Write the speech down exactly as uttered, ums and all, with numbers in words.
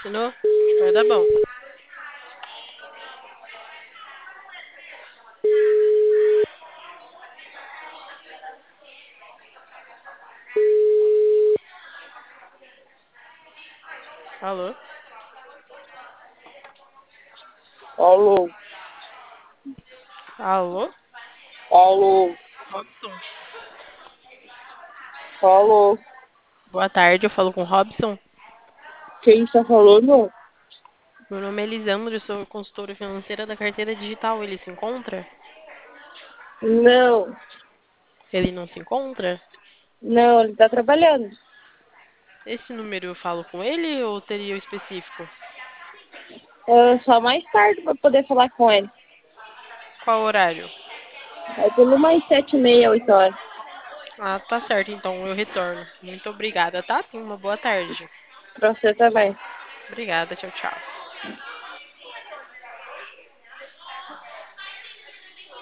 Assinou? Vai dar bom. Alô? Alô, Alô? alô, Robson? alô. Boa tarde, eu falo com o Robson. Quem está falando? Meu nome é Elisandro, eu sou consultora financeira da carteira digital. Ele se encontra? Não, Ele não se encontra? não, ele está trabalhando. Esse número eu falo com ele ou teria o específico? É só mais tarde para poder falar com ele. Qual horário? É tudo mais sete e meia, oito horas. Ah, tá certo, então eu retorno. Muito obrigada, tá? Tenha uma boa tarde. Para você também. Obrigada, tchau, tchau.